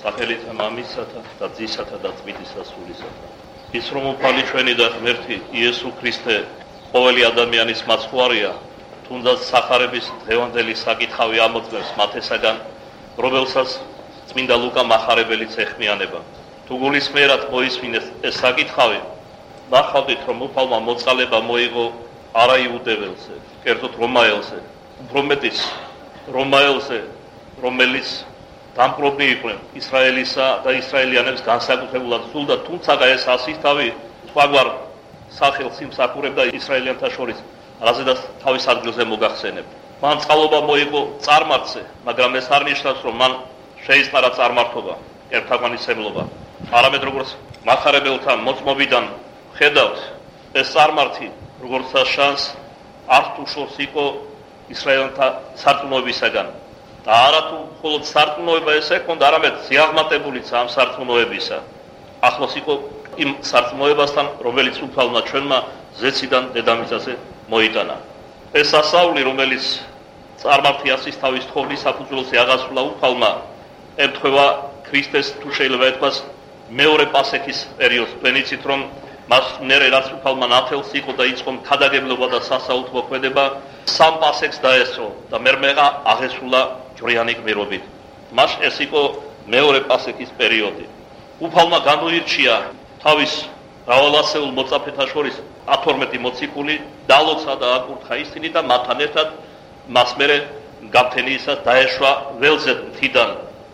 სახელით მამისათა და ძისათა და წმინდისა სულისათა. ის რომ უფალი ჩვენი და ღმერთი იესო ქრისტე ყოველი ადამიანის მაცხვარია, თუნდაც სახარების დღევანდელი საკითხავი ამოწმებს მათესაგან, რომელსაც წმინდა ლუკა მახარებელიც ეხმიანება. თუ გულისმიერად მოისმინეს ეს საკითხავი, ნახავდით, რომ უფალმა მოწყალება მოიღო არა იუდეველზე, კერძოდ რომაელზე, უფრო მეტიც რომაელზე, რომელიც დამპყრობი იყვნენ ისრაელისა და ისრაელიანებს განსაკუთრებულად სულდა, თუმცა ეს ასისთავი სხვაგვარ სახელს იმსახურებდა ისრაელიანთა შორის, რაზედაც თავის ადგილზე მოგახსენებ. მან წყალობა მოიღო წარმართზე, მაგრამ ეს არ ნიშნავს, რომ მან შეისყარა წარმართობა, ერთთაგვანისმლობა. არამედ როგორც მახარებელთა მოწმობიდან ხედავთ, ეს წარმართი, როგორც შანს, არც თუ შორს იყო ისრაელთა სარწმუნოებისაგან. და არა თუ მხოლოდ სარწმუნოება ესე ჰქონდა, არამედ სიაღმატებულიც ამ სარწმუნოებისა. ახლოს იყო იმ სარწმუნოებასთან, რომელიც უფალმა ჩვენმა ზეციდან დედამიწაზე მოიტანა. ეს სასწაული, რომელიც წარმართი ასისთავის თხოვნის საფუძველზე აღასრულა უფალმა, ემთხვევა ქრისტეს, თუ შეიძლება ეთქვას, მეორე პასექის პერიოდს. თქვენ იცით, რომ მას მერე რაც უფალმა ნათელს იყო და იწყო ქადაგებლობა და სასაულთო ქმედება, სამ პასექს დაესწრო და მერმეღა აღესრულა ჯვრიანი გმირობით. მას ეს იყო მეორე პასექის პერიოდი. უფალმა გამოირჩია თავის მრავალასეულ მოწაფეთა შორის 12 მოციქული, დალოცა და აკურთხა ისინი და მათთან ერთად მას მერე გამთენიისას დაეშვა ველზე მთიდან.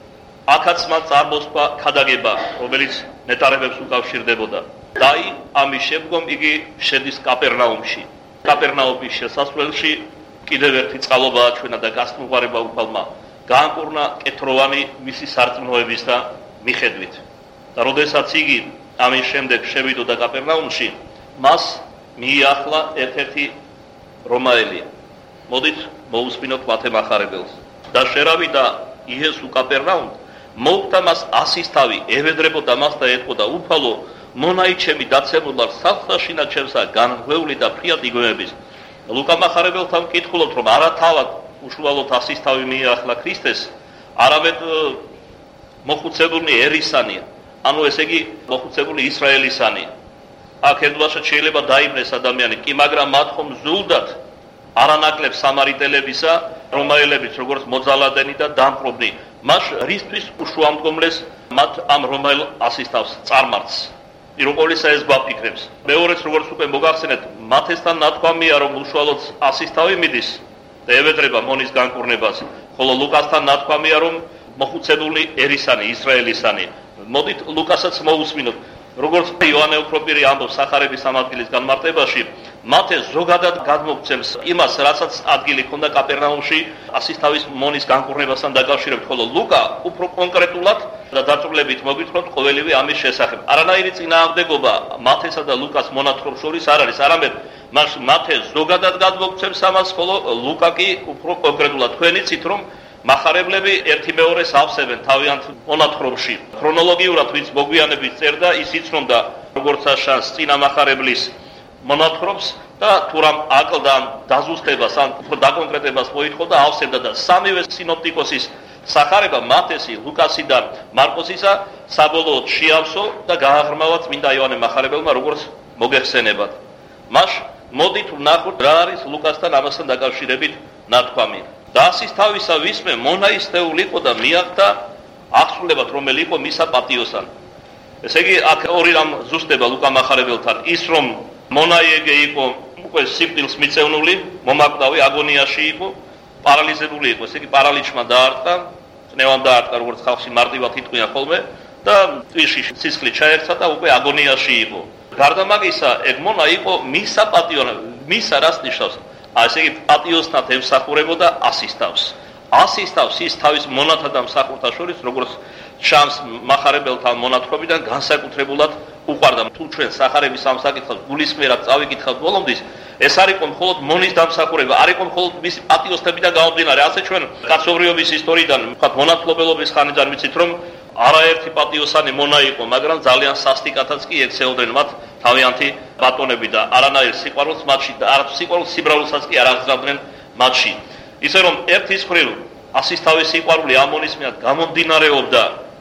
აქაც მან წარმოსვა ქადაგება, რომელიც ნეტარებებს უკავშირდებოდა. და ამის შემდგომ იგი შედის კაპერნაუმში. კაპერნაუმის შესასვლელში კიდევ ერთი წყალობა აჩვენა და გასტუმღარება უფალმა გაანკურნა კეთროვანი მისი სარწმუნოების და მიხედვით. და როდესაც იგი ამის შემდეგ შევიდოდა კაპერნაუმში, მას მიიახლა ერთ-ერთი რომაელი. მოდით მოусმინოთ მათე მახარებელს. და შერავიდა იესო კაპერნაუმ, მოუხდა მას ასისთავი, ევედრებოდა მას და ეთყოდა, უფალო, მონაი ჩემი დაცემულარ სახლსაშინა ჩემსა განღვეული და ფრიად იგონების. ლუკა მახარებელთან მკითხულობთ, რომ არა თავად უშუალოდ ასისთავი მიახლა ქრისტეს, არამედ მოხუცებული ერისანია, ანუ ესე იგი მოხუცებული ისრაელისანი. აქ ემდვაშად შეიძლება დაიბრეს ადამიანი, კი მაგრამ მათ ხომ ზულდათ არანაკლებ სამარიტელებისა, რომაელებიც როგორც მოძალადენი და დამპყრობნი. მას რისთვის უშუამდგომლეს მათ ამ რომაელ ასისთავს წარმართს. პირველისა ეს გვაფიქრებს. მეორეც როგორც უკვე მოგახსენეთ, მათესთან ნათქვამია, რომ უშუალოდ ასისთავი მიდის და ევედრება მონის განკურნებას, ხოლო ლუკასთან ნათქვამია, რომ მოხუცებული ერისანი, ისრაელისანი. მოდით ლუკასაც მოусმინოთ. როგორც იოანე ოქროპირი ამბობს სახარების ამ ადგილის განმარტებაში, მათე ზოგადად გადმოგცემს იმას, რასაც ადგილი ჰქონდა კაპერნაუმში ასისთავის მონის განკურნებასთან დაკავშირებით, ხოლო ლუკა უფრო კონკრეტულად და დაწვრილებით მოგვითხრობთ ყოველივე ამის შესახებ. არანაირი წინააღმდეგობა მათესა და ლუკას მონათხრობს შორის არ არის, არამედ მათე ზოგადად გადმოგცემს ამას, ხოლო ლუკა კი უფრო კონკრეტულად. თქვენ იცით, რომ მახარებლები ერთი მეორეს ავსებენ თავიანთ მონათხრობში. ქრონოლოგიურად ვინც მოგვიანებით წერდა, ის იცნობდა როგორც შანს წინა მახარებლის მონათხრობს და თუ რამ აკლდა დაზუსტებას ან დაკონკრეტებას მოითხოვდა და ავსებდა და სამივე სინოპტიკოსის სახარება მათესი, ლუკასი და მარკოსისა საბოლოოდ შეავსო და გააღრმავა წმინდა იოანე მახარებელმა როგორც მოგეხსენებათ. მას მოდით ვნახოთ რა არის ლუკასთან ამასთან დაკავშირებით ნათქვამი. და ასისთავისა ვისმე მონაისთეულ იყო და მიახდა აღსრულებად, რომელი იყო მისა პატიოსან. ესე იგი, აქ ორი რამ ზუსტება ლუკა მახარებელთან. ის რომ მონაიეგე იყო უკვე სიკვდილს მიწევნული, მომაკვდავი, აგონიაში იყო, პარალიზებული იყო. ესე იგი, პარალიჩმა დაარტყა, წნევამ დაარტყა, როგორც ხალხში მარტივად იტყვია ხოლმე და ტვიში სისხლი ჩაერცა და უკვე აგონიაში იყო. გარდა მაგისა, ეგ მონა იყო მისა პატიოსან. მისა რას ნიშნავს? ასე იგი პატიოსნად ემსახურებოდა ასისთავს. ასისთავს ის თავის მონათა და მსახურთა შორის, როგორც შანს მახარებელთა მონათხრობიდან განსაკუთრებულად უყვარდა. თუ ჩვენ სახარების ამ საკითხს გულისმიერად წავიკითხავთ ბოლომდის, ეს არ იყო მხოლოდ მონის დამსახურება, არ იყო მხოლოდ მისი პატიოსნებიდან გამომდინარე. ასე ჩვენ კაცობრიობის ისტორიიდან, ვთქვათ, მონათლობელობის ხანიდან ვიცით, რომ არაერთი პატიოსანი მონა იყო, მაგრამ ძალიან სასტიკათაც კი ექცეოდნენ მათ თავიანთი ბატონები და არანაირ სიყვარულს მათში და არც სიყვარულს სიბრარულსაც კი არ აღზრდდნენ მათში. ისე რომ ერთის მხრივ ასისთავის სიყვარული ამ მონის მიერ გამომდინარეობდა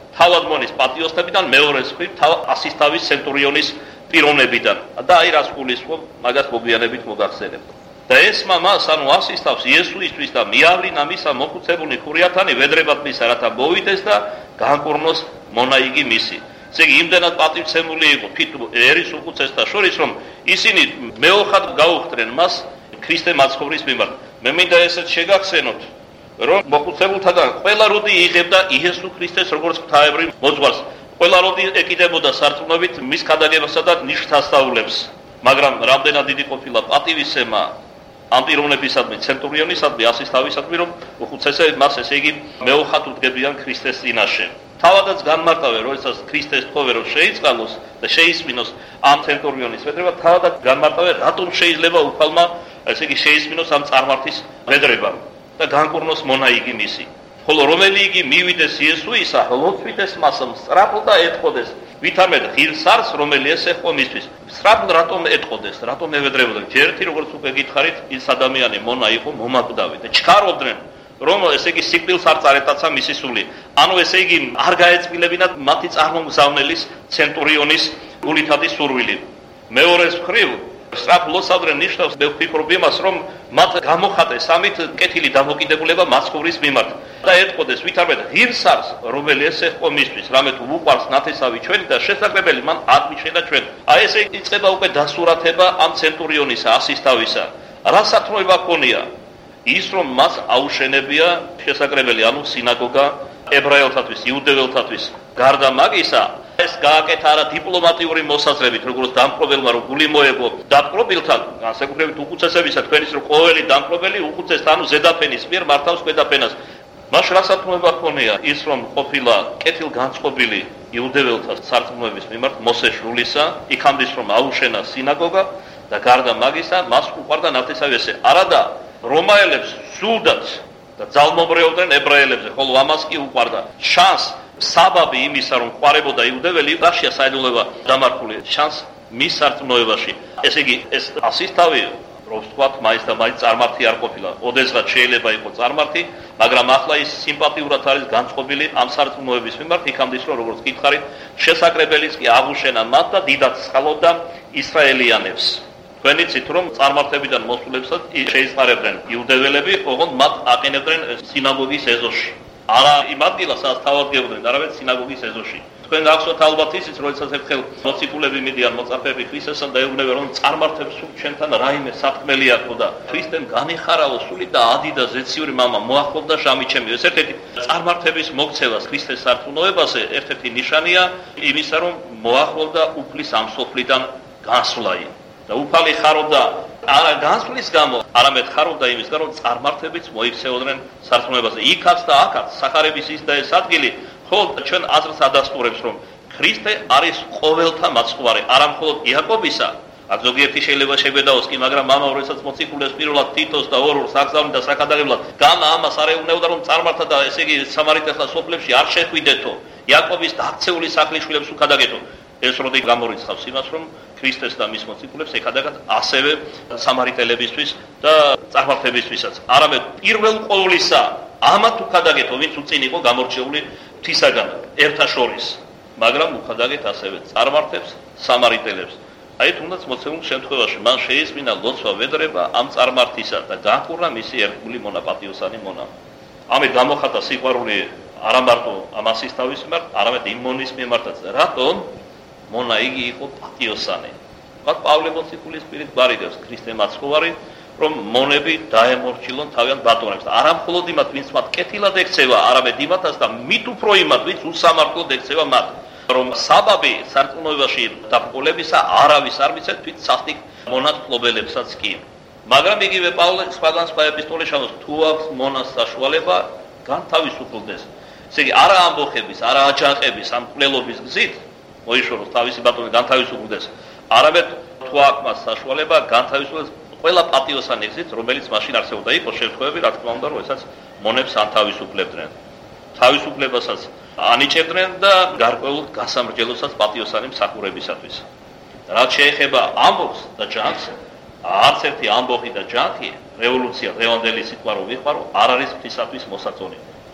თავად მონის პატიოსნებიდან, მეორეს მხრივ ასისთავის ცენტურიონის პიროვნებიდან. და აი რას გულისხმობ, მაგას მოგვიანებით მოგახსენებ. და ეს მამას, ანუ ასისთავს იესოისთვის და მიავლინა მისა მოხუცებული ხურიათანი ვედრებად მისა, რათა მოვიდეს და განკურნოს მონაიგი მისი. ესე იგი, იმდენად პატივცემული იყო თვით ერის უხუცესთა შორის, რომ ისინი მეოხად გაუხდნენ მას ქრისტე მაცხოვრის მიმართ. მე მინდა ესეც შეგახსენოთ, რომ მოხუცებულთაგან ყველა როდი იღებდა იესო ქრისტეს როგორც ღვთაებრივ მოძღვარს. ყველა როდი ეკიდებოდა სარწმუნოებით მის ქადაგებასა და ნიშნთასწაულებს. მაგრამ რამდენად დიდი ყოფილა პატივისცემა ამ პიროვნებისადმი, ცენტურიონისადმი, ასისთავისადმი, რომ უხუცესები მას ესე იგი მეოხად უდგებიან ქრისტეს წინაშე. თავადაც განმარტავენ, როდესაც ქრისტეს თხოვენ, რომ შეიწყალოს და შეისმინოს ამ ცენტურიონის ვედრება, თავადაც განმარტავენ, რატომ შეიძლება უფალმა ესე იგი შეისმინოს ამ წარმართის ვედრებამ და განკურნოს მონაიგი მისი. ხოლო რომელი იგი მივიდეს იესოისა, ლოცვითეს მას სწრაფად და ეთყოდეს. ვითამედ ღირსარს, რომელი ესეყო მისთვის. სწრაფად რატომ ეთყოდეს, რატომ ევედრებოდნენ? ჯერტი როგორც უკვე გითხარით, ის ადამიანი მონა იყო მომაკვდავი და ჩქარობდნენ, რომ ესე იგი სიკვდილს არ წარეტაცა მისი სული. ანუ ესე იგი არ გაეწმილებინათ მათი წარმომგზავნელის ცენტურიონის გულითადი სურვილი. მეორეს მხრივ სწრაფ ლოცავდნენ ნიშნავს, მე ვფიქრობ იმას, რომ მათ გამოხატეს ამით კეთილი დამოკიდებულება მაცხოვრის მიმართ და ეთყოდეს ვითარებად ღირსარს, რომელი ესეყო მისთვის, რამე თუ უყვარს ნათესავი ჩვენი და შესაძლებელი მან აღმიშენა ჩვენ. აი ესე იწყება უკვე დასურათება ამ ცენტურიონისა, ასისთავისა. რა სათნოება ჰქონია? ის რომ მას აუშენებია შესაძლებელი, ანუ სინაგოგა ებრაელთათვის, იუდეველთათვის. გარდა მაგისა, ეს გააკეთა არა დიპლომატიური მოსაზრებით, როგორც დამპყრობელმა, რომ გული მოეგო დაპყრობილთან, განსაკუთრებით უხუცესებისა, თქვენის რომ ყოველი დამპყრობელი უხუცესთან, ანუ ზედაფენის მიერ მართავს ქვედაფენას. მას რა სათნოება ჰქონია? ის რომ ყოფილა კეთილგანწყობილი იუდეველთა სარწმუნოების მიმართ მოსეს შულისა, იქამდე რომ აუშენა სინაგოგა და გარდა მაგისა, მას უყვარდა ნათესავი ესე. არადა რომაელებს სულდათ და ძალმომრეობდნენ ებრაელებზე, ხოლო ამას კი უყვარდა. შანს საბაბი იმისა, რომ ყვარებოდა იუდეველი, რაშია საიდუმლოება დამარხული? შანს მის სარწმუნოებაში. ესე იგი, ეს ასისთავი, რომ ვთქვათ, მაინც და მაინც წარმართი არ ყოფილა. ოდესღაც შეიძლება იყოს წარმართი, მაგრამ ახლა ის სიმპათიურად არის განწყობილი ამ სარწმუნოების მიმართ, იქამდე რომ როგორც გითხარით, შესაკრებელიც კი აღუშენა მათ და დიდად სხალობდა ისრაელიანებს. თქვენ იცით, რომ წარმართებიდან მოსულებსაც შეისყარებდნენ იუდეველები, ოღონდ მათ აყენებდნენ სინაგოგის ეზოში. არა იმ ადგილას, სადაც თავადგებოდნენ, არამედ სინაგოგის ეზოში. თქვენ გახსოვთ ალბათ ისიც, როდესაც ერთხელ მოციქულები მიდიან მოწაფეები ქრისტესთან და ეუბნებიან, რომ წარმართებს სულ ჩვენთან რაიმე სათქმელი აქვს და ქრისტემ განიხარავო სული და ადიდა ზეციური მამა მოახლოვდა შამიჩემი. ეს ერთ-ერთი წარმართების მოქცევას ქრისტეს სარწმუნოებაზე ერთ-ერთი ნიშანია იმისა, რომ მოახლოვდა უფლის ამ სოფლიდან გასვლა. და უფალი ხარობდა არა განსვლის გამო, არამედ ხარობდა იმის გამო, რომ წარმართებიც მოიქცეოდნენ სარწმუნოებაზე. იქაც და აქაც სახარების ის და ეს ადგილი, ხოლო ჩვენ აზრს ადასტურებს, რომ ქრისტე არის ყოველთა მაცხოვარი, არა მხოლოდ იაკობისა. აქ ზოგიერთი შეიძლება შეგვედაოს კი, მაგრამ მამა როდესაც მოციქულებს პირველად თითოს და ორს აგზავნიდა საკადაღებლად, გამა ამას არ ეუბნებოდა, რომ წარმართა და ესე იგი სამარიტელთა სოფლებში არ შეხვიდეთო, იაკობის დაქცეული სახლის შვილებს უკადაგეთო. ეს როდი გამორიცხავს იმას, რომ ქრისტეს და მის მოციქულებს ეკადაგათ ასევე სამარიტელებისთვის და წარმართებისთვისაც. არამედ პირველ ყოვლისა ამათ უკადაგეთო, ვინც უწინ იყო გამორჩეული ღვთისაგან ერთა შორის, მაგრამ უკადაგეთ ასევე წარმართებს, სამარიტელებს. აი თუნდაც მოცემულ შემთხვევაში მან შეისმინა ლოცვა ვედრება ამ წარმართისა და განკურნა მისი ერთგული მონა, პატიოსანი მონა. ამით გამოხატა სიყვარული არა მარტო ამ ასისთავის მიმართ, არამედ იმ მონის მიმართაც. რატომ? მონა იგი იყო პატიოსანი. მათ პავლე მოციქულის პირით გვარიდებს ქრისტე მაცხოვარი, რომ მონები დაემორჩილონ თავიანთ ბატონებს. არა მხოლოდ იმათ, ვინც მათ კეთილად ექცევა, არამედ იმათაც და მით უფრო იმათ, ვინც უსამართლოდ ექცევა მათ. რომ საბაბი სარწმუნოებაში დაბრკოლებისა არავის არ მიცეთ, თვით სასტიკ მონათმფლობელებსაც კი. მაგრამ იგივე პავლე სხვა ეპისტოლეში ამბობს, თუ აქვს მონას საშუალება, განთავისუფლდეს. ესე იგი, არა ამბოხების, არა აჯანყების, ამ მკვლელობის გზით მოიშოროს თავისი ბატონი განთავისუფლდეს, არამედ თუ აქვს მას საშუალება, განთავისუფლდეს ყველა პატიოსანი გზით, რომელიც მაშინ არსებობდა. იყო შემთხვევები, რა თქმა უნდა, როდესაც მონებს ანთავისუფლებდნენ. თავისუფლებასაც ანიჭებდნენ და გარკვეულ გასამრჯელოსაც პატიოსანი მსახურებისათვის. რაც შეეხება ამბობს და ჯანმრთელს, არც ერთი ამბოხი და ჯანმრთელი რევოლუცია დღევანდელი სიტყვა რო ვიხმარო, არ არის ღვთისათვის მოსაწონი.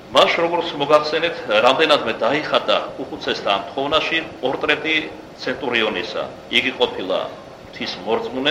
მას როგორც მოგახსენეთ, რამდენადმე დაიხატა უხუცესთა ამ თხოვნაში პორტრეტი ცენტურიონისა. იგი ყოფილა ღვთის მორწმუნე,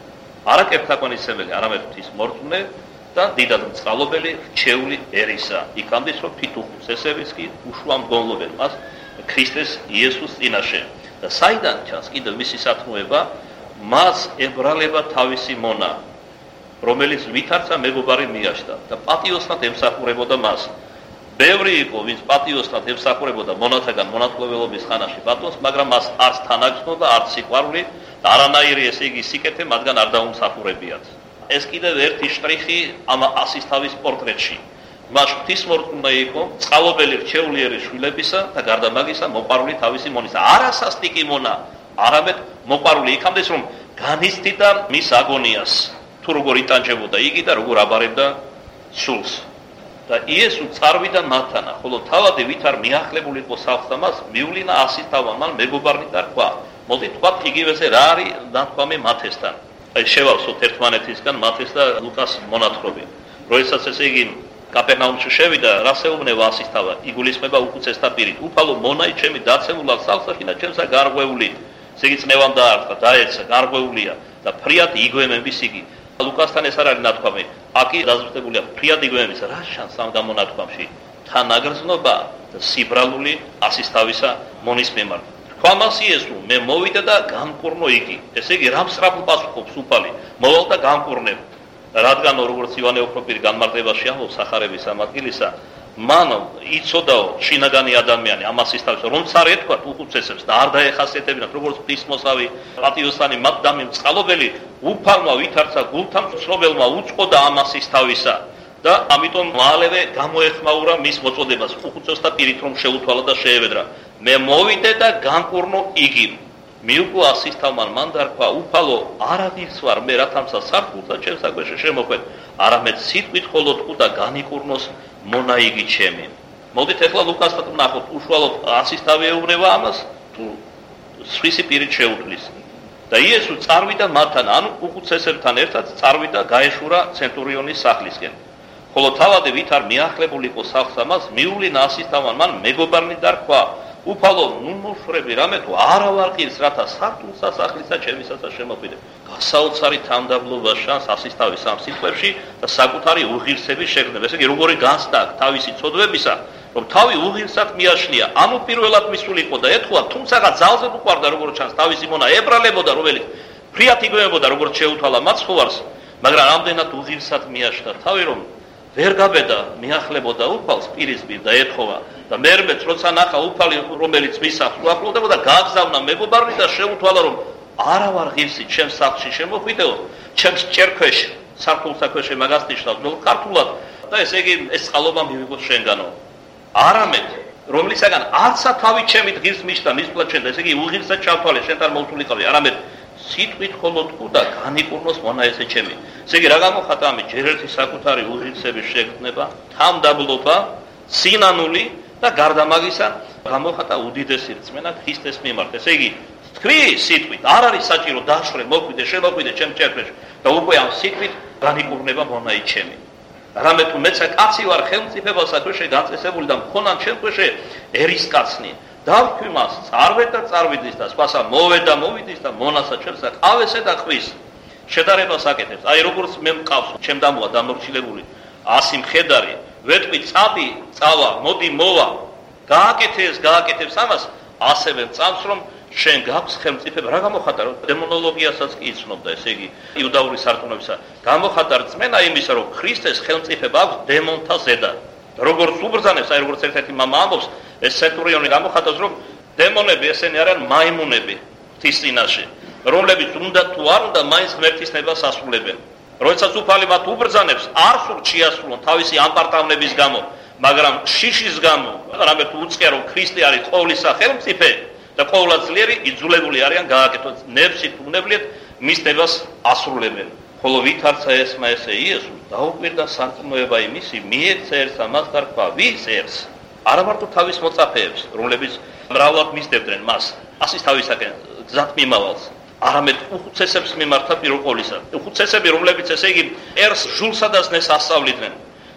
არა კეფთაკონისმელი, არამედ ღვთის მორწმუნე და დიდად მწყალობელი რჩეული ერისა. იქამდე რომ თვით უხუცესების კი უშუალმდგომლობენ მას ქრისტეს იესოს წინაშე. და საიდან ჩანს კიდევ მისი სათნოება, მას ებრალება თავისი მონა, რომელიც ვითარცა მეგობარი მიაშდა და პატიოსნად ემსახურებოდა მას. ბევრი იყო, ვინც პატიოსნად ემსახურებოდა მონათაგან მონათლობელობის ხანაში ბატონს, მაგრამ მას არც თანაგრძნობა, არც სიყვარული და არანაირი ესე იგი სიკეთე მათგან არ დაუმსახურებიათ. ეს კიდევ ერთი შტრიხი ამ ასისთავის პორტრეტში. მას ღვთისმორწმუნე იყო, წყალობელი რჩეულიერი შვილებისა და გარდა მაგისა მოყვარული თავისი მონისა. არა სასტიკი მონა, არამედ მოყვარული იქამდე რომ განიცდიდა მის აგონიას, თუ როგორ იტანჯებოდა იგი და როგორ აბარებდა სულს. და იესო წარვიდა მათანა, ხოლო თავადი ვით არ მიახლებული იყო სახლსა მას, მიულინა ასისთავმა მან მეგობარნი და თქვა. მოდით თქვათ იგივეზე რა არის ნათქვამი მათესთან. აი შევავსოთ ერთმანეთისგან მათეს და ლუკას მონათხრობი. როდესაც ესე იგი კაპერნაუმში შევიდა, რას ეუბნება ასისთავა? იგულისხმება უხუცესთა პირით. უფალო მონაი ჩემი დაცემულა სახლსა და ჩემსა გარღვეული. ესე იგი წნევამ დაარტყა, დაეცა, გარღვეულია და ფრიად იგვემების იგი. ლუკასთან ეს არ არის ნათქვამი. აკი დაზუსტებულია ფრიად იგვემების. რა შანს ამ გამონათქვამში? თანაგრძნობა და სიბრალული ასისთავისა მონის მიმართ. თქვა მას იესო, მე მოვიდა და განკურნო იგი. ესე იგი რა მსრაფ პასუხობს უფალი? მოვალ და განკურნებ. რადგან როგორც ივანე ოქროპირი განმარტებაში ამბობს სახარების ამ ადგილისა, მან იცოდაო შინაგანი ადამიანი ამ ასისთავისა, რომც არ ეთქვათ უხუცესებს და არ დაეხასიათებინათ როგორც ღვთისმოსავი, პატიოსანი, მათ დამიმწყალობელი, უფალმა ვითარცა გულთან ცნობელმა უწყოდა ამ ასისთავისა და ამიტომ მალევე გამოეხმაურა მის მოწოდებას უხუცესთა პირით რომ შეუთვალა და შეევედრა. მე მოვიდე და განკურნო იგი. მიუგო ასისთავმა მან დარქვა, უფალო არაფერს ვარ მე რათამსა სარკულსა ჩემს საკვეში შემოხვედ, არამედ სიტყვით ხოლო თქო და განიკურნოს მონა იგი ჩემი. მოდით ახლა ლუკასთან ვნახოთ, უშუალოდ ასისთავი ეუბნება ამას თუ სხვისი პირით შეუთვლის. და იესო წარვიდა მათთან, ანუ უხუცესებთან ერთად წარვიდა გაეშურა ცენტურიონის სახლისკენ. ხოლო თავადი ვით არ მიახლებული იყო სახლსა მას, მიულინა ასისთავმა მან მეგობარნი დარქვა. უფალო, ნუ მოშრები რამე თუ არა ვარყირს, რათა სართულს სასახლისა ჩემისასაც შემოყვიდე. გასაოცარი თანდაბლობა შანს ასისთავის ამ სიტყვებში და საკუთარი უღირსების შეგრძნება. ესე იგი, როგორი განცდა თავისი ცოდვებისა, რომ თავი უღირსად მიაშლია, ამო პირველად მისულიყო და ეთქვა, თუმცა ძალზე უყვარდა როგორც ჩანს თავისი მონა ებრალებოდა, რომელიც ფრიად იგვემებოდა, როგორც შეუთვალა მაცხოვარს, მაგრამ ამდენად უღირსად მიაშლა თავი, რომ ვერ გაბედა მიახლებოდა უფალს პირისპირ და ეთხოვა და მერმეც როცა ნახა უფალი რომელიც მის სახლს უახლოვდება და გააგზავნა მეგობარნი და შეუთვალა რომ არა ვარ ღირსი ჩემს სახლში შემოხვიდეო ჩემს ჭერქვეში სართულსაქვეში მაგას ნიშნავს ნუ ქართულად და ესე იგი ეს წყალობა მივიღოთ შენგანო არამედ რომლისაგან არცა თავი ჩემი ღირს მიშდა მისვლა ჩვენ და ესე იგი უღირსად ჩავთვალე შენთან მოვთვლიყავი არამედ სიტყვით ხოლო თქო და განიკურნოს მონა ესე ჩემი. ესე იგი რა გამოხატა ამით ჯერ ერთი საკუთარი უღირსების შეგრძნება, თამდაბლობა, სინანული და გარდა მაგისა გამოხატა უდიდესი რწმენა ქრისტეს მიმართ. ესე იგი თქვი სიტყვით არ არის საჭირო დაშრე, მოკვიდე, შემოკვიდე ჩემ ჭერქვეში და უკვე ამ სიტყვით განიკურნება მონაი ჩემი. რამე თუ მეცა კაცი ვარ ხელმწიფებას საქვეში განწესებული და მქონან ჩემქვეში ერისკაცნი. დავთქვი მას, წარვედ და წარვიდის და სხვასა მოვედ და მოვიდის და მონასა ჩემსა ყავესე და ხვის. შედარებას აკეთებს. აი როგორც მე მყავს, ჩემ დამოა დამორჩილებული 100 მხედარი, ვეთქვი წადი, წავა, მოდი მოვა. გააკეთებს ამას, ასევე წამს რომ შენ გაქვს ხელმწიფება. რა გამოხატა რომ დემონოლოგიასაც კი იცნობდა, ესე იგი იუდაური სარწმუნოებისა. გამოხატა რწმენა იმისა, რომ ქრისტეს ხელმწიფება აქვს დემონთა ზედა. როგორც უბრძანებს, აი როგორც ერთ-ერთი მამა ამბობს, ეს ცენტურიონი გამოხატავს, რომ დემონები ესენი არიან მაიმუნები ღვთის წინაშე, რომლებიც უნდა თუ არ უნდა მაინც ღმერთის ნებას ასრულებენ. როდესაც უფალი მათ უბრძანებს, არ სურთ შეასრულონ თავისი ამპარტავნების გამო, მაგრამ შიშის გამო, რამე თუ უწყია რომ ქრისტე არის ყოვლისა ხელმწიფე და ყოვლად ძლიერი, იძულებული არიან გააკეთონ ნებსით უნებლიეთ მის ნებას ასრულებენ. ხოლო ვითარცა ესმა ესე იესოს დაუკვირდა სარწმუნოება იმისი, მიეცა ერთს ამას დარქვა, ვის ერთს? არა მარტო თავის მოწაფეებს, რომლებიც მრავლად მისდევდნენ მას, ასისთავისაკენ გზად მიმავალს, არამედ უხუცესებს მიმართა პირველ ყოვლისა. უხუცესები, რომლებიც ესე იგი ერს ჟულსა და ზნეს ასწავლიდნენ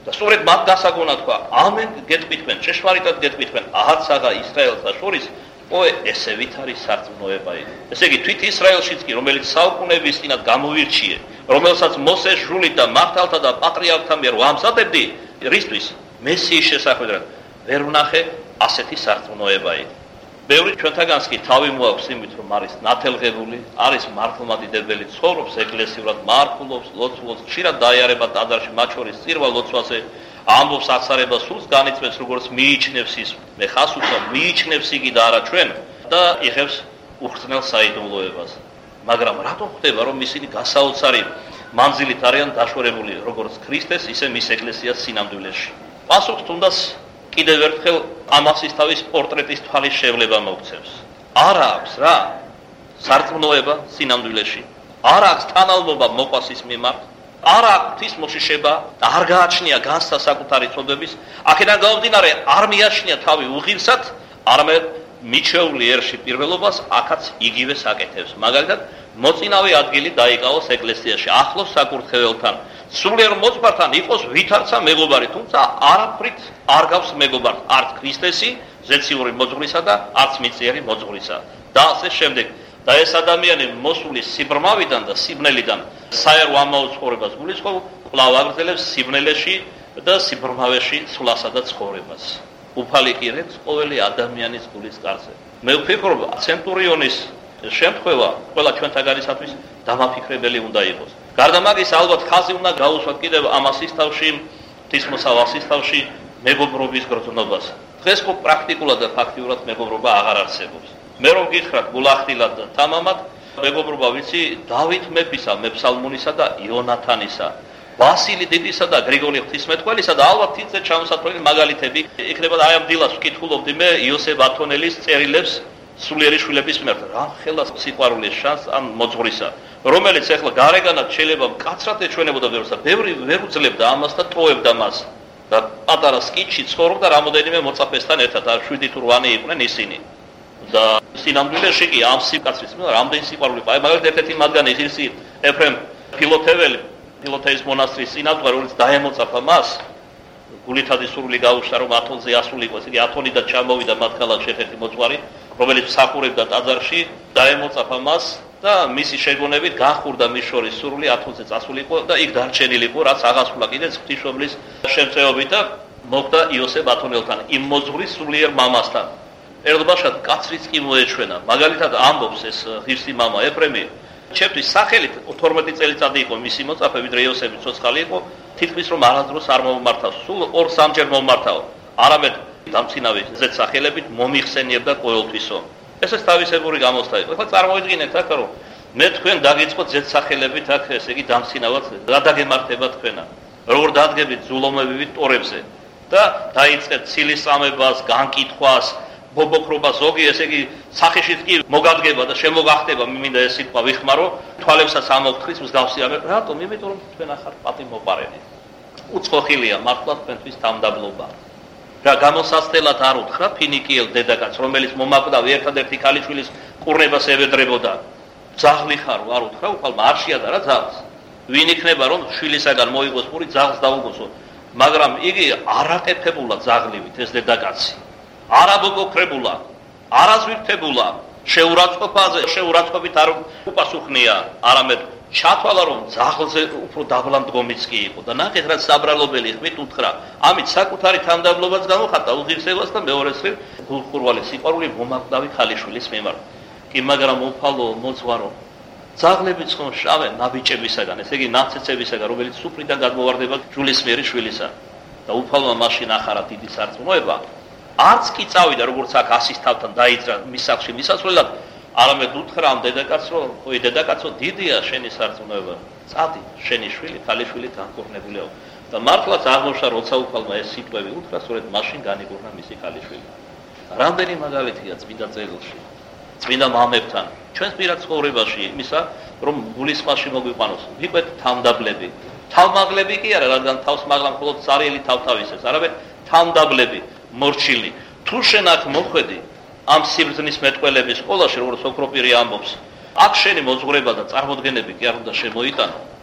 და სწორედ მათ გასაგონად თქვა, ამენ გეტყვით, ჭეშმარიტად გეტყვით, აღარცაღა ისრაელსა შორის oi ესე ვით არის სარწმუნოება იგი. ესე იგი თვით ისრაელშიც კი, რომელიც საუკუნეების წინათ გამოირჩიე, რომელსაც მოსეს ჟულით და მართალთა და პატრიარქთა მიერ ვამზადებდი, რისთვის მესიის შესახვედრად ვერ ვნახე ასეთი სარწმუნოება იგი. ბევრი ჩვენთაგანს კი თავი მოაქვს იმით, რომ არის ნათელღებული, არის მართლმადიდებელი, ცხოვრობს ეკლესიურად, მართლობს, ლოცულობს, ხშირად დაიარება ტაძარში, მათ შორის წირვა ლოცვაზე, ამბობს აღსარებას სულს განიწმენს, როგორც მიიჩნევს ის, მე ხას უცავ, მიიჩნევს იგი და არა ჩვენ და იღებს უხრწნელ საიდუმლოებას. მაგრამ რატომ ხდება, რომ ისინი გასაოცარი მანძილით არიან დაშვერებული, როგორც ქრისტეს, ისე მის ეკლესიას სინამდვილეში? პასუხს თუნდაც კიდევ ერთხელ ამასისთავის პორტრეტის თვალის შევლება მოგცემს. არ აქვს რა სარწმუნოება სინამდვილეში. არ აქვს თანალმობა მოყვასის მიმართ. არ აქვს ღვთისმოშიშება და არ გააჩნია განცდა საკუთარი წოდების, აქედან გამომდინარე არ მიაჩნია თავი უღირსად, არამედ მიჩეული ერში პირველობას აქაც იგივე საკეთებს. მაგალითად, მოწინავე ადგილი დაიკავოს ეკლესიაში, ახლოს საკურთხეველთან, სულიერ მოძღვართან იყოს ვითარცა მეგობარი, თუმცა არაფრით არ გავს მეგობარს, არც ქრისტესი, ზეციური მოძღვრისა და არც მიწიერი მოძღვრისა. და ასე შემდეგ. და ეს ადამიანი მოსული სიბრმავიდან და სიბნელიდან საერო ამაო ცხოვრებას გულისხმობს, კვლავ აგრძელებს სიბნელეში და სიბრმავეში სვლასა და ცხოვრებას. უფალი კი რექს ყოველი ადამიანის გულის კარზე. მე ვფიქრობ, ცენტურიონის შემთხვევა ყველა ჩვენთაგანისათვის დამაფიქრებელი უნდა იყოს. გარდა მაგის, ალბათ ხაზი უნდა გაუსვათ კიდევ ამასისთავში, ღვთისმოსავალსისთავში მეგობრობის გრძნობას. დღეს ხო პრაქტიკულად და ფაქტიურად მეგობრობა აღარ არსებობს. მე რომ გითხრათ გულახდილად და თამამად, მეგობრობა ვიცი დავით მეფისა, მეფსალმუნისა და იონათანისა, ვასილი დიდისა და გრიგოლი ღვთისმეტყველისა და ალბათ თითზე ჩამოსათვლელი მაგალითები იქნება. აი ამ დილას ვკითხულობდი მე იოსებ ათონელის წერილებს სულიერი შვილების მიმართ. რა ხელა სიყვარულის შანს ამ მოძღვრისა, რომელიც ახლა გარეგანად შეიძლება მკაცრად ეჩვენებოდა ბევრს და ბევრი ვერ უძლებდა ამას და ტოვებდა მას. და პატარა სკიცში ცხოვრობდა რამოდენიმე მოწაფესთან ერთად, 7 თუ 8 იყვნენ ისინი. და სინამდვილეში კი ამ სიკაცრის მე რამდენი სიყვარული ყავ. მაგალითად ერთ-ერთი მათგანი ისი ეფრემ ფილოთეველი, ფილოთეის მონასტრის წინამძღვარი, რომელიც დაემოწაფა მას, გულითადი სურვილი გაუშვდა, რომ ათონზე ასულიყოს. იგი ათონიდან ჩამოვიდა მათ ქალაქში ერთ-ერთი მოძღვარი, რომელიც მსახურობდა ტაძარში, დაემოწაფა მას და მისი შეგონებით გახურდა მის შორის სურვილი ათონზე წასულიყო და იქ დარჩენილიყო, რაც აღასრულა კიდეც ღვთისმშობლის შემწეობით და მოხდა იოსებ ათონელთან, იმ მოძღვრის სულიერ მამასთან. ერთხელ კაცრიც კი მოეჩვენა. მაგალითად ამბობს ეს ღირსი მამა ეფრემი, ჩემთვის სახელით 12 წელიწადი იყო მისი მოწაფე, ვიდრე იოსები ცოცხალი იყო, თითქმის რომ არასდროს არ მომმართავ, სულ 2-3 მომმართავ. არამედ დამცინავი ზეც სახელებით მომიხსენიებდა ყოველთვისო. ესეც თავისებური გამოსთა იყო. ეხლა წარმოიდგინეთ აქ, რომ მე თქვენ დაგიწყოთ ზეც სახელებით აქ, ესე იგი დამცინავად რა დაგემართება თქვენა. როგორ დადგებით ძულომებივით ტორებზე და დაიწყეთ ცილისწამებას, განკითხვას, ბობოქრობა ზოგი, ესე იგი სახეშიც კი მოგადგება და შემოგახტება, მინდა ეს სიტყვა ვიხმარო, თვალებსაც ამოგთხრის მსგავსი ამერ. რატომ? იმიტომ რომ თქვენ ახარ პატიმოყარენი. უცხოხილია მართლა თქვენთვის თამდაბლობა. რა გამოსასწელად არ უთხრა ფინიკიელ დედაკაცს, რომელიც მომაკვდავი ერთადერთი ქალიშვილის ყურნებას ევედრებოდა. ძაღლი ხარ არ უთხრა, უფალმა არ შეადარა ძაღლს. ვინ იქნება რომ შვილისაგან მოიგოს პური ძაღლს დაუგოსო, მაგრამ იგი არაკეთებულა ძაღლივით ეს დედაკაცი. არაბოგოქრებულა, არაზვირთებულა, შეურაცხყოფაზე, შეურაცხყოფით არ უპასუხნია, არამედ ჩათვალა რომ ძაღლზე უფრო დაბლა მდგომიც კი იყო და ნახეთ რა საბრალობელი ხმით უთხრა. ამით საკუთარი თანდაბლობაც გამოხატა უღირსებას და მეორე მხრივ გულხურვალი სიყვარული მომაკვდავი ქალიშვილის მიმართ. კი მაგრამ უფალო მოძღვარო, ძაღლებიც ხომ შავენ ნაბიჭებისაგან, ესე იგი ნაცეცებისაგან, რომელიც სუფრიდან გადმოვარდება ჯულისმიერი შვილისა. და უფალმა მაშინ ახარა დიდი სარწმუნოება. არც კი წავიდა როგორც აქ ასისთავთან დაიძრა მის სახლში მისასვლელად, არამედ უთხრა ამ დედაკაცს, რომ ой დედაკაცო, დიდია შენი სარწმუნოება. წადი, შენი შვილი, ქალიშვილი განკურნებულია. და მართლაც აღმოჩნდა, როცა უფალმა ეს სიტყვები უთხრა, სწორედ მაშინ განიკურნა მისი ქალიშვილი. რამდენი მაგალითია წმინდა წერილში, წმინდა მამებთან, ჩვენს პირად ცხოვრებაში იმისა, რომ გულისხმაში მოგვიყვანოს. ვიყვეთ თავმდაბლები. თავმაღლები კი არა, რადგან თავს მაღლა მხოლოდ цаრიელი თავთავისებს, არამედ თავმდაბლები, მორჩილი. თუ შენ აქ მოხვედი ამ სიბრძნის მეტყველების სკოლაში, როგორც ოქროპირი ამბობს, აქ შენი მოძღვრება და წარმოდგენები კი არ უნდა შემოიტანო.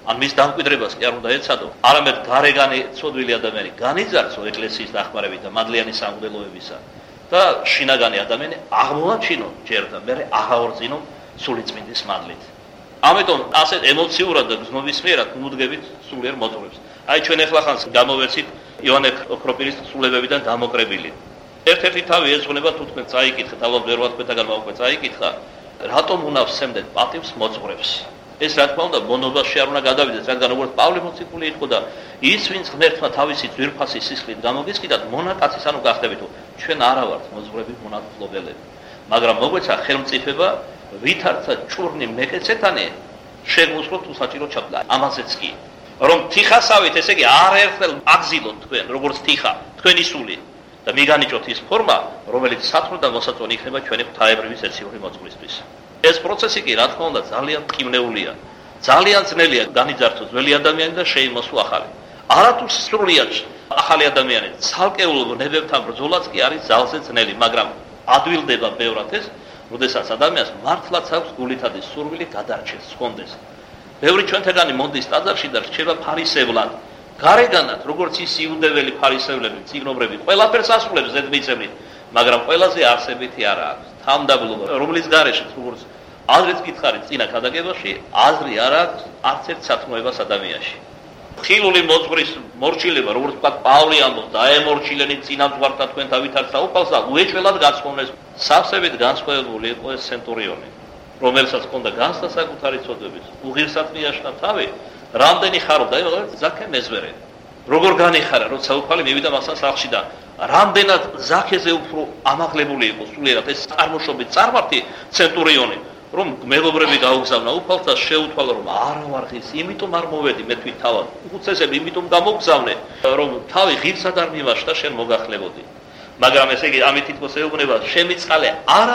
ან მის დამკვიდრებას კი არ უნდა ეცადო, არამედ გარეგანი ცოდვილი ადამიანი განიძარცო ეკლესიის დახმარებით და მადლიანი სამღვდელოებისა და შინაგანი ადამიანი აღმოაჩინო ჯერ და მერე აღაორწინო სულიწმინდის მადლით. ამიტომ ასეთ ემოციურად და გზნობისმიერად მუდგებით სულიერ მოძღვრებს. აი ჩვენ ახლა ხანს გამოვერცით იოანე ოქროპირის სულებებიდან დამოკრებილი. ერთ-ერთი თავი ეძღვნება თუ თქვენ წაიკითხეთ, ალბათ ვერ ვთქვეთაგან მაუქვე წაიკითხა, რატომ უნდა ვსემდეთ პატივს მოძღვრებს? ეს რა თქმა უნდა მონობაში არ უნდა გადავიდეს, რადგან როგორც პავლე მოციქული იყო და ის ვინც ღმერთმა თავისი ძვირფასი სისხლით გამოგისყიდათ, მონაკაცის ანუ გახდებით, ჩვენ არა ვართ მოძღვრები, მონათმფლობელები. მაგრამ მოგვეცა ხელმწიფება ვითარცა ჭურნი მეკეცეთანე შეგმოსვლოთ თუ საჭირო ჩაბლა. ამაზეც კი რომ თიხასავით, ესე იგი არაერთხელ აგზილოთ თქვენ, როგორც თიხა, თქვენი სული და მიგანიჭოთ ის ფორმა, რომელიც სათნო და მოსაწონი იქნება ჩვენი ღვთაებრივი სეციური მოძღვრისთვის. ეს პროცესი კი რა თქმა უნდა ძალიან მყინვარულია. ძალიან ძნელია განიძარცოს ძველი ადამიანი და შეიმოსო ახალი. არათუ სრულიად ახალი ადამიანი, ცალკეულ ნებებთან ბრძოლაც კი არის ძალზე ძნელი, მაგრამ ადვილდება ბევრად ეს, როდესაც ადამიანს მართლაც აქვს გულითადი სურვილი გადარჩეს, სხონდეს. ბევრი ჩვენთაგანი მონდის ტაძარში და რჩება ფარისევლად. გარეგანად, როგორც ის იუდეველი ფარისევლები, წიგნობრები, ყველაფერს ასრულებს ზედმიწევნით, მაგრამ ყველაზე არსებითი არა აქვს. თამდაბლობა, რომლის გარეშეც, როგორც აზრიც გითხარით წინა ქადაგებაში, აზრი არ აქვს არც ერთ სათნოებას ადამიანში. ხილული მოძღვრის მორჩილება, როგორც ვთქვათ, პავლე ამბობს, დაემორჩილენი წინამძღვართა თქვენთა ვითარცა საუფალს და უეჭველად გაცხოვნეს. სავსებით განსხვავებული იყო ეს ცენტურიონი, რომელსაც ჰქონდა განცდა საკუთარი წოდების, უღირსად მიაშნა თავი, რამდენი ხარობდა, ზაქე მეზვერე. როგორ განიხარა, როცა უფალი მივიდა მასთან სახლში და რამდენად ზაქეზე უფრო ამაღლებული იყო სულიერად ეს წარმოშობით წარმართი ცენტურიონი, რომ მეგობრები გაუგზავნა უფალს და შეუთვალა, რომ არა ვარ ღირს, იმიტომ არ მოვედი მე თვით თავად. უხუცესები იმიტომ გამოგზავნე, რომ თავი ღირსად არ მივაშთა შენ მოგახლებოდი. მაგრამ ესე იგი ამით თითქოს ეუბნება, შემიწყალე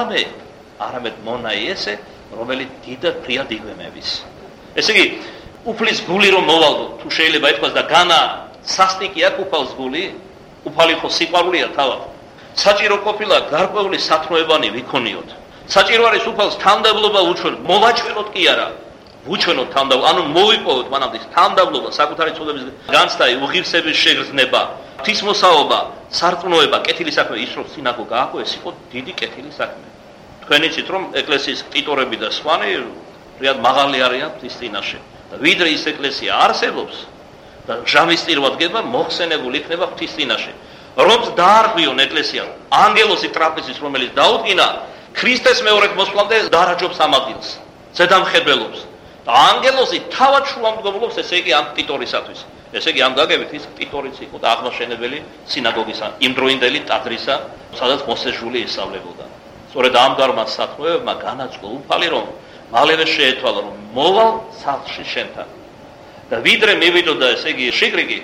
არამედ მონა ესე, რომელიც დიდად ფრიად იგვემების. ესე იგი უფლის გული რომ მოვალდო, თუ შეიძლება ითქვას და განა სასტიკი აქვს უფალს გული, უფალი ხო სიყვარულია თავად. საჭირო ყოფილა გარკვეული სათნოებანი ვიქონიოთ. საჭირო არის უფალს თამდაბლობა უჩვენოთ, მოვაჩვენოთ კი არა, ვუჩვენოთ თამდაბლობა, ანუ მოვიპოვოთ მანამდე თამდაბლობა, საკუთარი წოდების განცდა, უღირსების შეგრძნება, ღვთისმოსაობა, სარწმუნოება, კეთილი საქმე, ის რომ სინაგოგა აქვს, ეს იყო დიდი კეთილი საქმე. თქვენ იცით რომ ეკლესიის ტიტორები და სხვანი რეალ მაღალი არიან ღვთის წინაშე. და ვიდრე ის ეკლესია არსებობს და ჟამის წირვა დგება, მოხსენებული იქნება ღვთის წინაშე. რომც დაარღვიონ ეკლესია, ანგელოზი ტრაპეზის, რომელიც დაუდგინა, ქრისტეს მეორედ მოსვლამდე დარაჯობს ამ ადგილს, ზედამხედველობს. და ანგელოზი თავად შუამდგომლობს, ესე იგი ამ ტიტორისათვის. ესე იგი ამ გაგებით ის ტიტორიც იყო და აღმაშენებელი სინაგოგისა, იმდროინდელი ტაძრისა, სადაც მოსეშული ისწავლებოდა. სწორედ ამ გარმა სათნოებმა განაწყო უფალი, რომ მალევე შეეთვალა, რომ მოვალ სახლში შენთან. და ვიდრე მივიდოდა, ესე იგი შიგრიგი,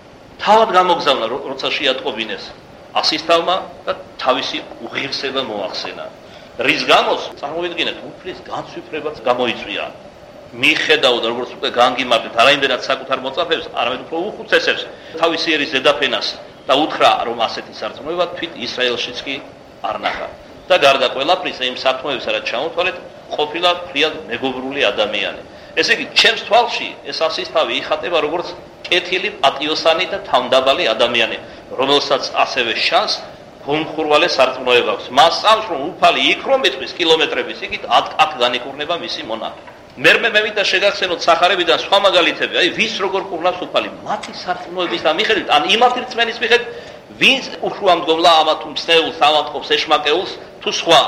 თავად გამოგზავნა, როცა შეატყობინეს ასისთავმა და თავისი უღირსება მოახსენა. რის გამოც წარმოვიდგინეთ, უფლის განცვიფრებაც გამოიწვია. მიხედავდა, როგორც უკვე განგიმარდეთ, არაიმდენად საკუთარ მოწაფეებს, არამედ უფრო უხუცესებს თავისი ერის ზედაფენას და უთხრა, რომ ასეთი სარწმუნოება თვით ისრაელშიც კი არ ნახა. და გარდა ყველაფრისა, იმ სათნოებისა, რაც ჩამოთვალეთ, ყოფილა ფრიად მეგობრული ადამიანი. ესე იგი, ჩემს თვალში ეს ასისთავი იხატება როგორც კეთილი, პატიოსანი და თავმდაბალი ადამიანი, რომელსაც ასევე შანს გულმხურვალე სარწმუნოება აქვს. მას სწავს, რომ უფალი იქ რომ იტყვის კილომეტრების იქით, აქ განიკურნება მისი მონა. მერმე მევიდა შეგახსენოთ სახარებიდან სხვა მაგალითები, აი ვის როგორ კურნავს უფალი, მათი სარწმუნოების და მიხედვით, ან იმათი რწმენის მიხედვით, ვინც უშუამდგომლა ამა თუ მცნეულს, ამათყოფს, ეშმაკეულს, თუ სხვა.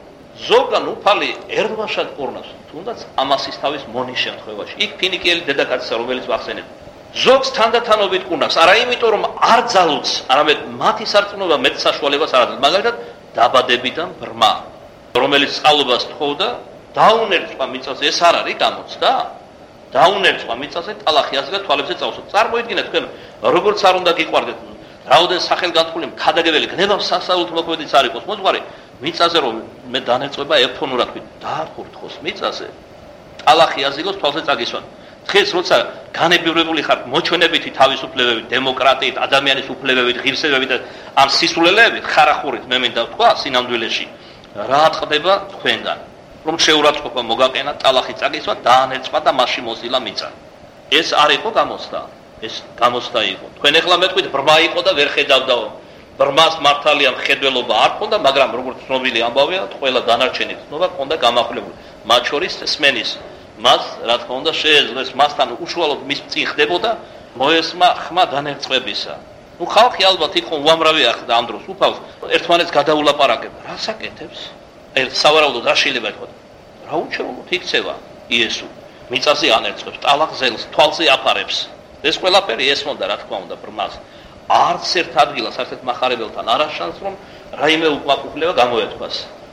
ზოგან უფალი ერდვაშად კურნავს, თუნდაც ამასისთავის მონის შემთხვევაში. იქ ფინიკიელი დედაკაცისა, რომელიც ვახსენეთ. ზოგს თანდათანობით კურნავს, არა იმიტომ, რომ არ ძალუց, არამედ მათი სარწმუნოება მეტ საშუალებას არ აძლევს. მაგალითად, დაბადებიდან ბრმა, რომელიც წყალობას თხოვდა, დაუნერწყვა მიწაზე, ეს არ არის გამოცდა? დაუნერწყვა მიწაზე, ტალახი აზრდა თვალებზე წავსო. წარმოიდგინეთ თქვენ, როგორც არ უნდა გიყვარდეთ, რაოდენ სახელგანთქმული ქადაგებელი გნებამ სასაულთ მოქმედიც არ იყოს მოძღვარი, მიწაზე რომ მე დანერწება ელფონურად დაახურთხოს მიწაზე, ტალახი აზილოს თვალზე წაგისვან. დღეს როცა განებივრებული ხართ მოჩვენებითი თავისუფლებებით, დემოკრატიით, ადამიანის უფლებებით, ღირსებებით და ამ სისულელეებით, ხარახურით მე მინდა ვთქვა სინამდვილეში, რა ხდება თქვენგან, რომ შეურაცხყოფა მოგაყენა, ტალახი წაგისვა, დაანერწყვა და მასში მოზილა მიწა. ეს არ იყო გამოცდა, ეს გამოცდა იყო. თქვენ ეხლა მეთქვით ბრმა იყო და ვერ ხედავდაო. ბრმას მართალია მხედველობა არ ქონდა, მაგრამ როგორც ცნობილი ამბავია, ყველა დანარჩენი ცნობა ქონდა გამახვილებული. მათ შორის სმენის მას, რა თქმა უნდა, შეეძლეს მასთან უშუალოდ მის წინ ხდებოდა მოესმა ხმა განერწყვებისა. ნუ ხალხი ალბათ იყო უამრავი ახლა ამ დროს უფალს ერთმანეთს გადაულაპარაკებდა. რა საკეთებს? სავარაუდოდ რა შეიძლება ითქვა? რა უჩვეულოდ იქცევა იესო. მიწაზე ანერწყვებს, ტალახზელს თვალზე აფარებს. ეს ყველაფერი ესმოდა, რა თქმა უნდა, ბრმას. არც ერთ ადგილას, არც ერთ მახარებელთან არ აღშანს, რომ რაიმე უკმაყოფილება გამოეთქვას.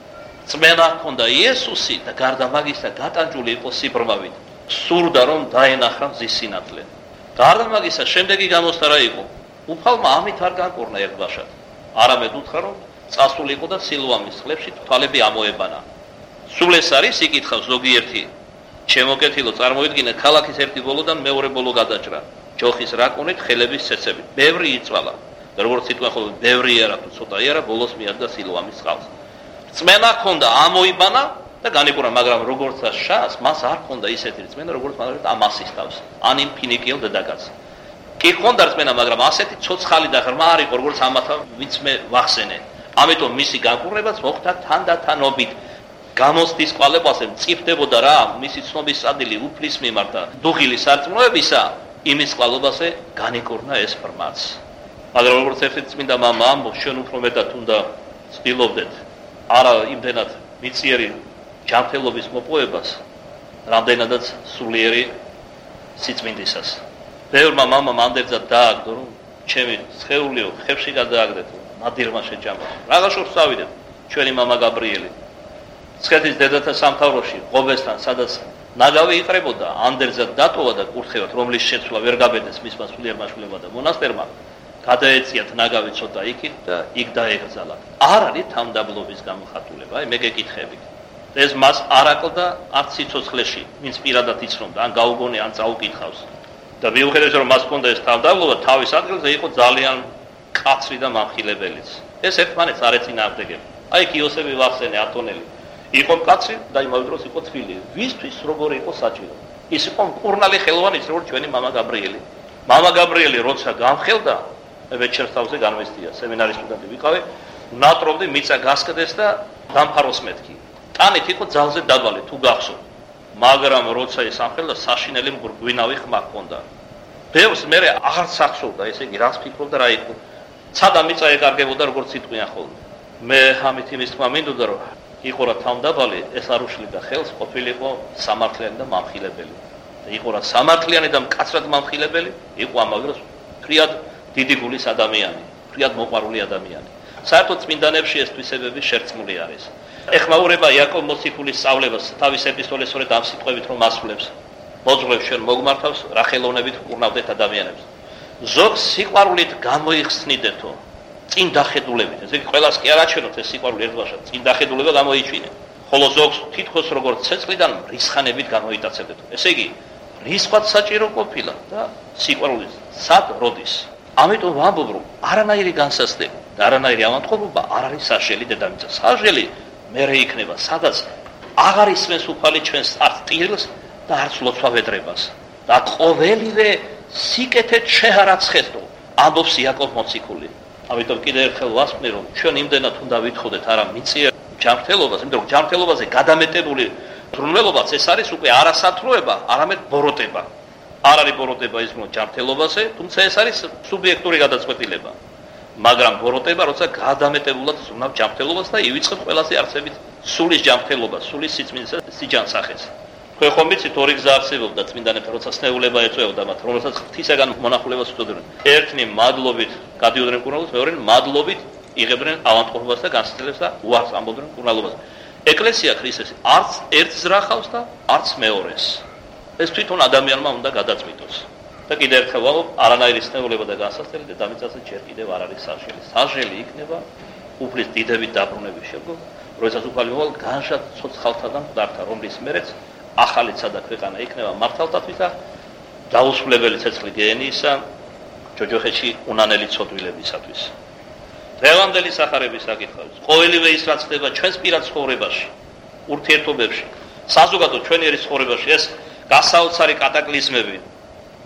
წმენა ჰქონდა იესოსი და გარდა მაგისა გატანჯული იყო სიბრმავით. სურდა რომ დაენახა მზის სინათლე. გარდა მაგისა შემდეგი გამოსთა რა იყო? უფალმა ამით არ განკურნა ერთბაშად. არამედ უთხრა რომ წასული იყო და სილვამის წყლებში თვალები ამოებანა. სულ ეს არის იკითხავს ზოგიერთი. შემოკეთილო წარმოიდგინე ქალაქის ერთი ბოლოდან მეორე ბოლო გადაჭრა. ჯოხის რაკონით ხელების ცეცებით. ბევრი იწვალა. და როგორც სიტყვა ხოლმე ბევრი არა თუ ცოტა არა, ბოლოს მიადგა სილვამის წყალს. წმენა ჰქონდა ამოიბანა და განიკურნა, მაგრამ როგორც შას, მას არ ჰქონდა ისეთი წმენა, როგორც მაგალითად ამასის თავს, ან იმ ფინიკიელ დედაკაცს. კი ჰქონდა წმენა, მაგრამ ასეთი ცოცხალი და ღრმა არ იყო, როგორც ამათან ვინც მე ვახსენე. ამიტომ მისი განკურნებაც მოხდა თანდათანობით. გამოცდის ყვალებაზე მწიფდებოდა რა, მისი ცნობის სადილი უფლის მიმართ და დუღილის სარწმუნოებისა, იმის ყვალობაზე განიკურნა ეს ბრმაც. მაგრამ როგორც ერთი წმინდა მამა ამბობს, ჩვენ უფრო მეტად უნდა ცდილობდეთ არა იმდენად მიწიერი ჯანმრთელობის მოპოვებას, რამდენადაც სულიერი სიწმინდისას. ბევრმა მამამ ანდერძად დააგდო, რომ ჩემი სხეულიო ხებში გადააგდეთ, ნადირმა შეჯამოთ. რაღა შორს წავიდეთ, ჩვენი მამა გაბრიელი. ცხეთის დედათა სამთავროში, ღობესთან, სადაც ნაგავი იყრებოდა, ანდერძად დატოვა და კურთხევად, რომლის შეცვლა ვერ გაბედეს მისმა სულიერმა შვილებმა და მონასტერმა, გადაეციათ ნაგავი ცოტა იქით და იქ დაეგრძალა. არ არის თამდაბლობის გამოხატულება, აი მე გეკითხებით. ეს მას არ აკლდა არც სიცოცხლეში, ვინც პირადად იცნობდა, ან გაუგონე, ან წაუკითხავს. და მიუხედავად რომ მას ჰქონდა ეს თამდაბლობა, თავის ადგილზე იყო ძალიან კაცრი და მამხილებელიც. ეს ერთმანეთს არ ეწინააღმდეგებდა. აი იქ იოსები ვახსენე ათონელი. იყო მკაცრი და იმავე დროს იყო თბილი. ვისთვის როგორ იყო საჭირო? ის იყო მკურნალი ხელოვანი, როგორც ჩვენი მამა გაბრიელი. მამა გაბრიელი როცა გამხელდა, ვეჩერთავზე განვესტია, სემინარის სტუდენტი ვიყავი, ნატრობდი მიწა გასკდეს და დამფაროს მეთქი. ტანით იყო ძალზე დაბალი, თუ გახსოვთ. მაგრამ როცა ის ამხელდა, საშინელი მგვინავი ხმა ჰქონდა. ბევრს მე აღარ სახსოვდა, ესე იგი, რას ფიქრობდა, რა იყო. ცადა მიწა ეკარგებოდა, როგორც სიტყვიან ხოლმე. მე ამით იმის თქმა მინდოდა, რომ იყო რა თამდაბალი, ეს არ უშლიდა ხელს, ყოფილიყო სამართლიანი და მამხილებელი. და იყო რა სამართლიანი და მკაცრად მამხილებელი, იყო ამავე დროს ფრიად დიდი გულის ადამიანი, ფრიად მოყვარული ადამიანი. საერთოდ წმინდანებში ეს თვისებები შერწყმული არის. ეხმაურება იაკობ მოციქულის სწავლებას თავის ეპისტოლეს სწორედ ამ სიტყვებით რომ ასრულებს. მოძღვრებს ჩვენ მოგმართავს, რა ხელოვნებით ვკურნავდეთ ადამიანებს. ზოგს სიყვარულით გამოიხსნიდეთო, წინ დახედულებით. ესე იგი ყველას კი არ აჩვენოთ ეს სიყვარული ერთბაშად, წინ დახედულება გამოიჩინე. ხოლო ზოგს თითქოს როგორც ცეცხლიდან რისხანებით გამოიტაცებდეთო. ესე იგი რისხვაც საჭირო ყოფილა და სიყვარულის სად როდის. ამიტომ ვამბობ, რომ არანაირი განსასწრება და არანაირი ავადმყოფობა არ არის საშელი დედამიწა. საშელი მერე იქნება, სადაც აღარ ისმენს უფალი ჩვენს არც ტირილს და არც ლოცვა-ვედრებას. და ყოველივე სიკეთეთ შეჰარაცხეთო, ამბობს იაკობ მოციქული. ამიტომ კიდევ ერთხელ ვასწრებ, რომ ჩვენ იმდენად უნდა ვითხოვდეთ არა მიწიერ ჯანმრთელობას, იმიტომ რომ ჯანმრთელობაზე გადამეტებული თრუნველობაც ეს არის უკვე არასათროება, არამედ ბოროტება. არ არის ბოროტება ის ჯანმრთელობაზე, თუმცა ეს არის სუბიექტური გადაწყვეტილება. მაგრამ ბოროტება, როცა გადამეტებულად ზრუნავ ჯანმრთელობას და ივიწყებ ყველაზე არსებით სულის ჯანმრთელობას, სულის სიწმინდისა და სიჯანსახეს. თქვენ ხომ ვიცით ორი გზა არსებობდა წმინდანებთან, როცა სნეულება ეწვევდა მათ, რომელსაც ღვთისაგან მონახულებას უწოდებდნენ. ერთნი მადლობით გადიოდნენ მკურნალობას, მეორენი მადლობით იღებდნენ ავადმყოფობას და განსაცდელებს და უარს ამბობდნენ მკურნალობას. ეკლესია ქრისტეს არც ერთს რახავს და არც მეორეს. ეს თვითონ ადამიანმა უნდა გადაწყვიტოს. და კიდევ ერთხელ ვამბობ, არანაირი სნეულება და განსაცდელი დედამიწაზე ჯერ კიდევ არ არის საშელი. საშელი იქნება უფლის დიდებით დაბრუნების შემდგომ, როდესაც უფალი მოვალ განშად ცოცხალთაგან მკვდართა, რომლის მერეც ახალიც და ქვეყანა იქნება მართალთათვის და დაუსრულებელი ცეცხლი გეენიისა ჯოჯოხეთში უნანელი ცოდვილებისათვის. დღევანდელი სახარების საკითხავი. ყოველივე ის რაც ხდება ჩვენს პირად ცხოვრებაში, ურთიერთობებში, საზოგადო ჩვენიერი ცხოვრებაში, ეს გასაოცარი კატაკლიზმები,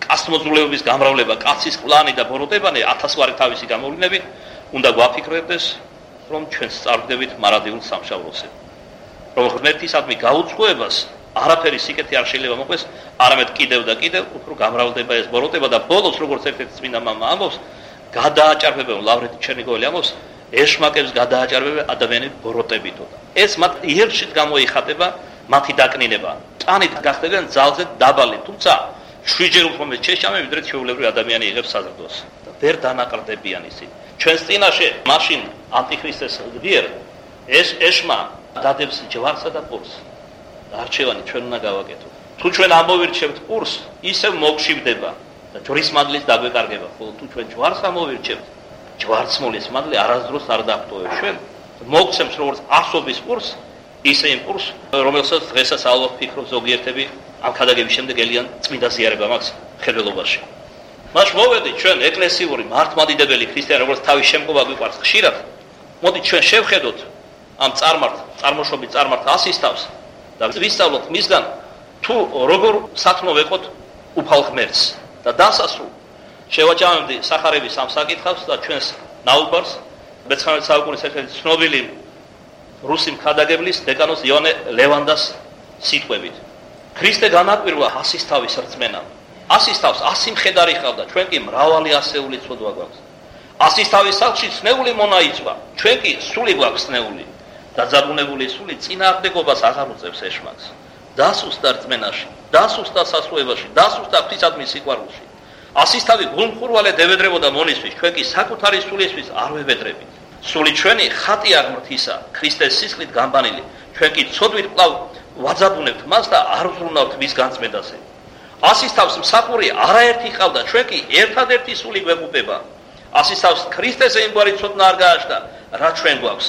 კაცმოძულეობის გამრავლება, კაცის პლანი და ბოროტებანი 1000 ვარი თავისი გამოვლინებით უნდა გვაფიქრებდეს, რომ ჩვენს წარდგებით მარადიულ სამშაბლოზე. რომ ღმერთისადმი გაუწყოებას არაფერი სიკეთე არ შეიძლება მოყვეს, არამედ კიდევ და კიდევ უფრო გამრავლდება ეს ბოროტება და ბოლოს როგორც ერთ-ერთი წმინდა მამა ამბობს, გადააჭარბებენ ლავრენტი ჩერნიგოველი ამბობს, ეშმაკებს გადააჭარბებენ ადამიანები ბოროტებითო. ეს მათ იერშით გამოიხატება მათი დაკნინება. ტანით გახდებიან ძალზე დაბალი, თუმცა შვიდჯერ უფრო მეტ შეშამე ვიდრე ჩვეულებრივი ადამიანი იღებს საზრდოას და ვერ დანაყრდებიან ისინი. ჩვენს წინაშე მაშინ ანტიქრისტეს გიერ ეს ეშმა დადებს ჯვარსა და პურს. არჩევანი ჩვენ უნდა გავაკეთოთ. თუ ჩვენ ამოვირჩევთ პურს, ისევ მოგშივდება და ჯვრის მადლის დაგვეკარგება. ხოლო თუ ჩვენ ჯვარს ამოვირჩევთ, ჯვარცმოლის მადლი არასდროს არ დაგტოვებს ჩვენ. მოგცემს როგორც ასობის პურს, ისე იმ პურს, რომელსაც დღესაც ალბათ ფიქრობ ზოგიერთები ამ ქადაგების შემდეგ ელიან წმინდა ზიარება მაქვს ხედველობაში. მას მოვედით ჩვენ ეკლესიური მართლმადიდებელი ქრისტიანი, როგორც თავის შემკობა გვიყვარს ხშირად. მოდით ჩვენ შევხედოთ ამ წარმოშობით წარმართ ასისტავს და ვისწავლოთ მისგან თუ როგორ სათნო ვეყოთ უფალ ღმერთს და დასასრულ შევაჭამებდი სახარების ამ საკითხავს და ჩვენს ნაუბარს მე-19 საუკუნის ერთ-ერთი ცნობილი რუსი მხადაგებლის დეკანოს იონე ლევანდას სიტყვებით. ქრისტე განაკვირვა ასისთავის რწმენამ. ასისთავს 100 მხედარი ყავდა, ჩვენ კი მრავალი ასეული ცოდვა გვაქვს. ასისთავის სახლში ცნეული მონაიწვა, ჩვენ კი სული გვაქვს ცნეული. დაძაბუნებული სული წინააღმდეგობას აღარ უწევს ეშმაკს. დასუსტა რწმენაში, დასუსტა სასუებაში, დასუსტა ღვთისადმი სიყვარულში. ასისთავი გულმხურვალე დევედრებოდა მონისთვის, ჩვენ კი საკუთარი სულისთვის არ ვებედრებით. სული ჩვენი ხატია ღმრთისა, ქრისტეს სისხლით გამბანილი, ჩვენ კი ცოდვით კვლავ ვაძაბუნებთ მას და არ ვზრუნავთ მის განწმენდაზე. ასისთავს მსახური არაერთი ყავდა, ჩვენ კი ერთადერთი სული გვეყუპება. ასისთავს ქრისტეს იმგვარი ცოდნა არ გააჩნდა, რა ჩვენ გვაქვს.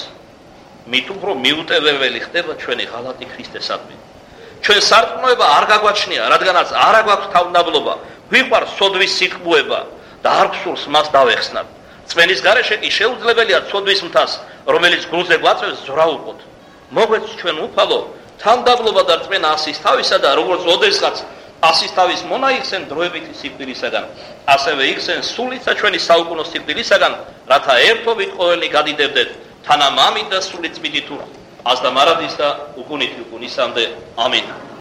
მით უფრო მიუტევებელი ხდება ჩვენი ღალატი ქრისტესადმი. ჩვენ სარწმუნოება არ გაგვაჩნია, რადგანაც არ აგვაქვს თავმდაბლობა, გვიყვარს სოდვის სიტყვება და არ გვსურს მას დავეხსნათ. წმენის გარეშე კი შეუძლებელია ცოდვის მთას, რომელიც გულზე გვაწევს ზრაულყოთ. მოგვეც ჩვენ უფალო თავმდაბლობა და რწმენა ასისთავისა და როგორც ოდესღაც ასისთავის მონა იხსენ დროებითი სიკვდილისაგან, ასევე იხსენ სულისა ჩვენი საუკუნო სიკვდილისაგან, რათა ერთობით ყოველი გადიდებდეთ თანა მამით და სული წმინდით აზდა მარადის და უკუნით უკუნისამდე. ამინ.